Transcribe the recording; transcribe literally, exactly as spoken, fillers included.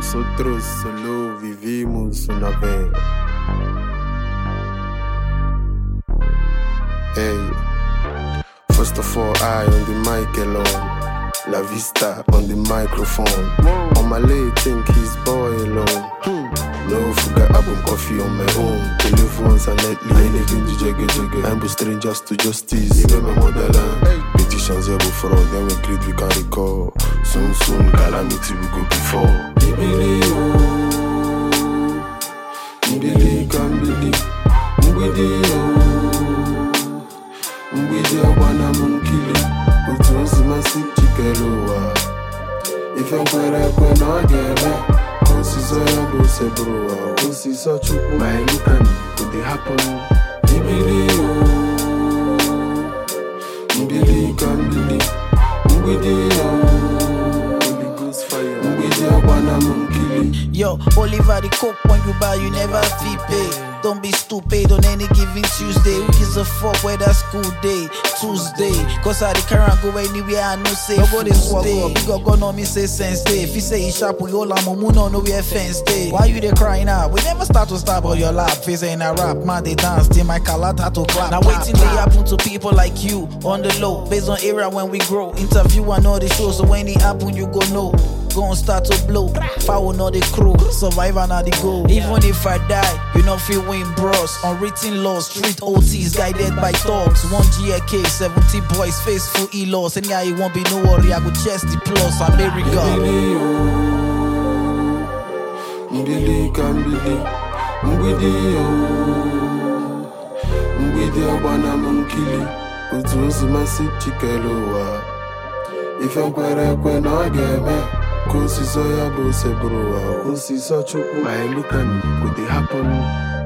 Nosotros solo vivimos una vez. Hey, first of all, I on the mic alone. La Vista on the microphone. On my leg, think he's boy alone. No forget album coffee on my own. Telephones and lately anything to jagger jagger. I'm strangers to justice. Even my motherland. Petitions here before then we greet we can recall. Soon soon calamity we go before. Ibili oh, Ibili can believe. Mbidi oh, Mbidi abana munkili. Utuzi masip chikelowa. If I'm quite up when I get back. Consiso ya go se bro, consiso chuku. My litany, could they happen? Ibili oh, Ibili can believe. Mbidi oh, Holy Ghost fire. Mbidi abana munkili. Yo, Oliver the coke when you buy, you never fee pay. Don't be stupid on any given Tuesday. Who gives a fuck whether school day, Tuesday? Cause I the current go anywhere I no say. No go this walk up, big go no me say sense day. If you say it's sharp, we all am no no we fence day. Why you they crying out? We never start to stop on your lap. Face in a rap, man they dance till my calata to clap. Now waiting they happen to people like you on the low. Based on era when we grow. Interview and all the shows, so when it happen you go know. Gon' start to blow, foul not the crew, survivor not the goal. Even if I die, you know feel win bros. Unwritten laws, street O Ts guided by thugs. One G A K, seventy boys, faithful E-laws. And yeah, it won't be no worry, I go chest the plus, America. Mbili oh, Mbili can believe. Mbidi oh, Mbidi abana munkili. Utuzi masip chikelowa. If I'm quite up when I get back. Consiso ya go se bro, consiso chuku. My litany, could they happen?